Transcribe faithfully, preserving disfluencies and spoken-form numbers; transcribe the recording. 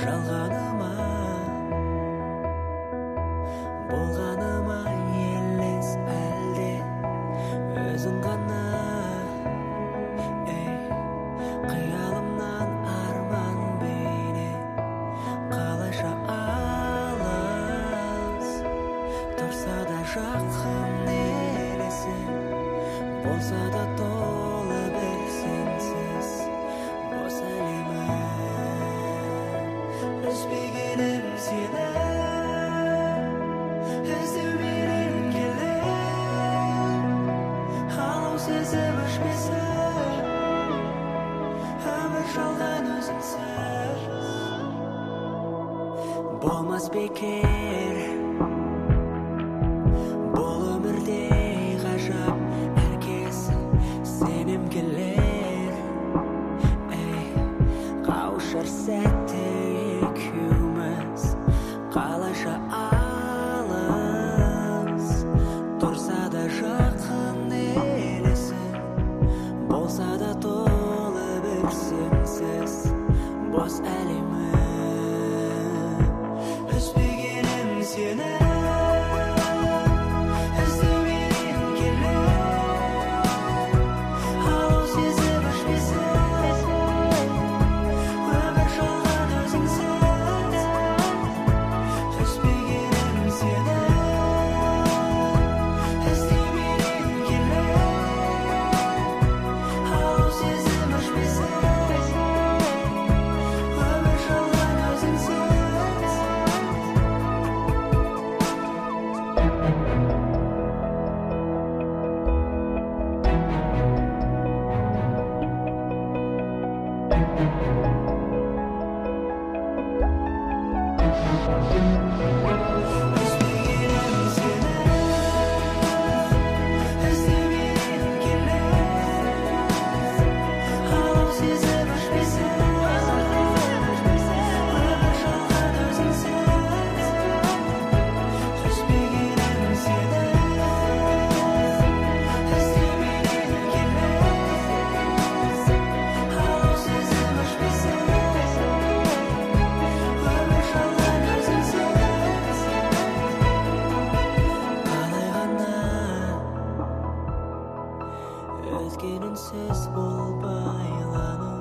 жалғаныма болғаныма елес әлде өзің ғана ей қиялымнан арман бейне қалайша алыс тұрса да жақын елесі болса да толы бір сенсіз бос әлемім үзбегенім сені іздеуменен келем алау сезім өшпесін өмір жалған өзіңсіз болмас бекер бұл өмірде ғажап әркез сенем келер ей қауышар сәтте екеуміз қалайша алыс тұрса да жақын елесі болса да толы бір сенсіз бос әлемім үзбегенім сені іздеуменен келем алау сезім өшпесін өмір жалған өзіңсіз үзбегенім сені іздеуменен келем алау сезім өшпесін өмір жалған өзіңсіз үзбегенім сені іздеуменен келем алау сезім өшпесін өмір жалған өзіңсіз үзбегенім сені іздеуменен келем алау сезім өшпесін өмір жалған өзіңсіз қалай ғана өзгеніңсіз бол байлану